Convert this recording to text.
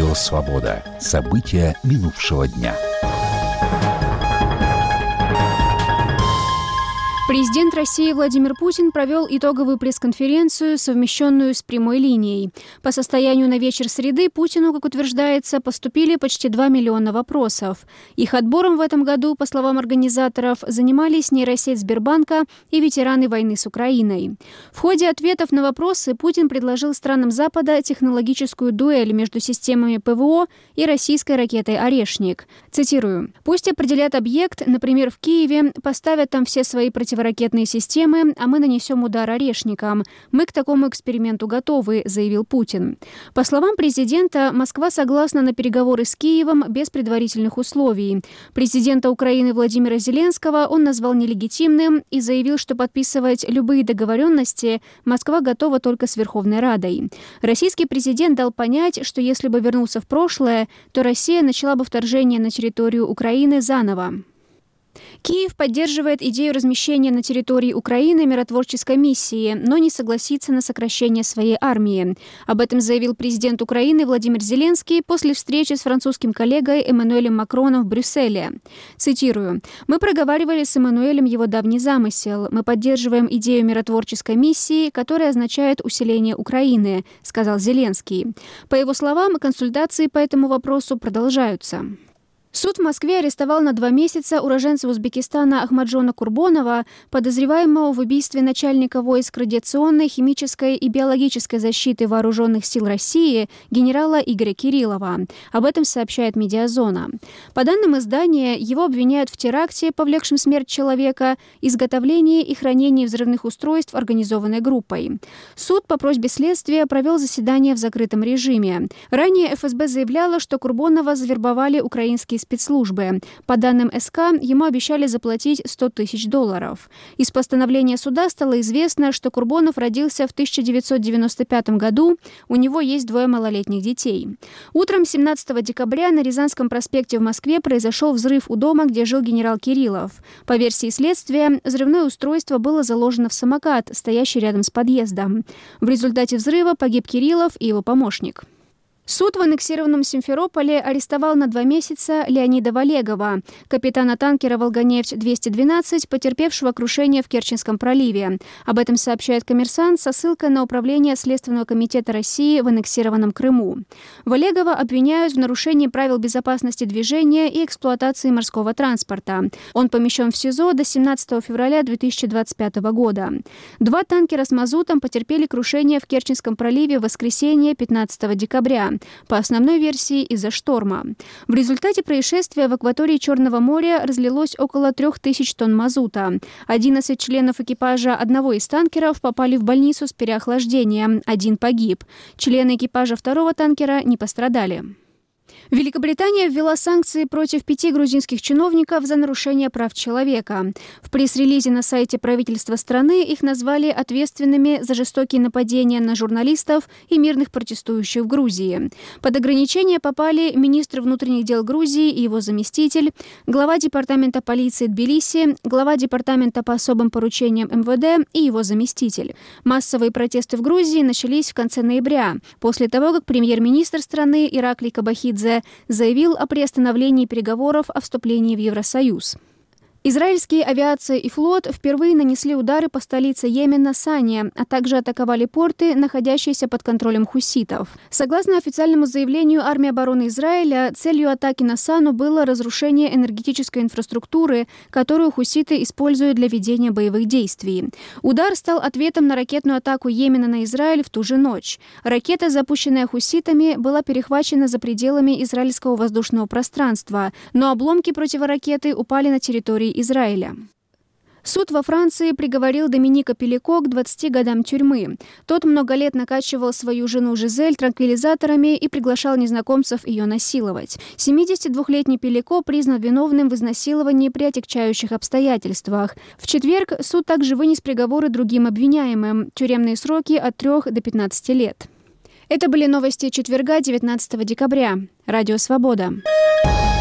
Радио «Свобода». События минувшего дня. Президент России Владимир Путин провел итоговую пресс-конференцию, совмещенную с прямой линией. По состоянию на вечер среды Путину, как утверждается, поступили почти 2 миллиона вопросов. Их отбором в этом году, по словам организаторов, занимались нейросеть Сбербанка и ветераны войны с Украиной. В ходе ответов на вопросы Путин предложил странам Запада технологическую дуэль между системами ПВО и российской ракетой «Орешник». Цитирую: «Пусть определят объект, например, в Киеве, поставят там все свои противоракетные системы, а мы нанесем удар орешникам. Мы к такому эксперименту готовы», — заявил Путин. По словам президента, Москва согласна на переговоры с Киевом без предварительных условий. Президента Украины Владимира Зеленского он назвал нелегитимным и заявил, что подписывать любые договоренности Москва готова только с Верховной Радой. Российский президент дал понять, что если бы вернулся в прошлое, то Россия начала бы вторжение на территорию Украины заново. Киев поддерживает идею размещения на территории Украины миротворческой миссии, но не согласится на сокращение своей армии. Об этом заявил президент Украины Владимир Зеленский после встречи с французским коллегой Эммануэлем Макроном в Брюсселе. Цитирую: «Мы проговаривали с Эммануэлем его давний замысел. Мы поддерживаем идею миротворческой миссии, которая означает усиление Украины», — сказал Зеленский. По его словам, консультации по этому вопросу продолжаются. Суд в Москве арестовал на 2 месяца уроженца Узбекистана Ахмаджона Курбонова, подозреваемого в убийстве начальника войск радиационной, химической и биологической защиты Вооруженных сил России генерала Игоря Кириллова. Об этом сообщает «Медиазона». По данным издания, его обвиняют в теракте, повлекшем смерть человека, изготовлении и хранении взрывных устройств организованной группой. Суд по просьбе следствия провел заседание в закрытом режиме. Ранее ФСБ заявляла, что Курбонова завербовали украинские спецслужбы. По данным СК, ему обещали заплатить $100 тысяч. Из постановления суда стало известно, что Курбонов родился в 1995 году, у него есть 2 малолетних детей. Утром 17 декабря на Рязанском проспекте в Москве произошел взрыв у дома, где жил генерал Кириллов. По версии следствия, взрывное устройство было заложено в самокат, стоящий рядом с подъездом. В результате взрыва погиб Кириллов и его помощник. Суд в аннексированном Симферополе арестовал на 2 месяца Леонида Валегова, капитана танкера «Волгонефть-212», потерпевшего крушение в Керченском проливе. Об этом сообщает «Коммерсант» со ссылкой на управление Следственного комитета России в аннексированном Крыму. Валегова обвиняют в нарушении правил безопасности движения и эксплуатации морского транспорта. Он помещен в СИЗО до 17 февраля 2025 года. 2 танкера с мазутом потерпели крушение в Керченском проливе в воскресенье 15 декабря. По основной версии, из-за шторма. В результате происшествия в акватории Черного моря разлилось около 3000 тонн мазута. 11 членов экипажа одного из танкеров попали в больницу с переохлаждением. 1 погиб. Члены экипажа второго танкера не пострадали. Великобритания ввела санкции против 5 грузинских чиновников за нарушение прав человека. В пресс-релизе на сайте правительства страны их назвали ответственными за жестокие нападения на журналистов и мирных протестующих в Грузии. Под ограничения попали министр внутренних дел Грузии и его заместитель, глава департамента полиции Тбилиси, глава департамента по особым поручениям МВД и его заместитель. Массовые протесты в Грузии начались в конце ноября, после того, как премьер-министр страны Ираклий Кабахидзе заявил о приостановлении переговоров о вступлении в Евросоюз. Израильские авиация и флот впервые нанесли удары по столице Йемена Сане, а также атаковали порты, находящиеся под контролем хуситов. Согласно официальному заявлению армии обороны Израиля, целью атаки на Сану было разрушение энергетической инфраструктуры, которую хуситы используют для ведения боевых действий. Удар стал ответом на ракетную атаку Йемена на Израиль в ту же ночь. Ракета, запущенная хуситами, была перехвачена за пределами израильского воздушного пространства, но обломки противоракеты упали на территории Израиля. Суд во Франции приговорил Доминика Пелико к 20 годам тюрьмы. Тот много лет накачивал свою жену Жизель транквилизаторами и приглашал незнакомцев ее насиловать. 72-летний Пелико признан виновным в изнасиловании при отягчающих обстоятельствах. В четверг суд также вынес приговоры другим обвиняемым. Тюремные сроки от 3 до 15 лет. Это были новости четверга, 19 декабря. Радио «Свобода».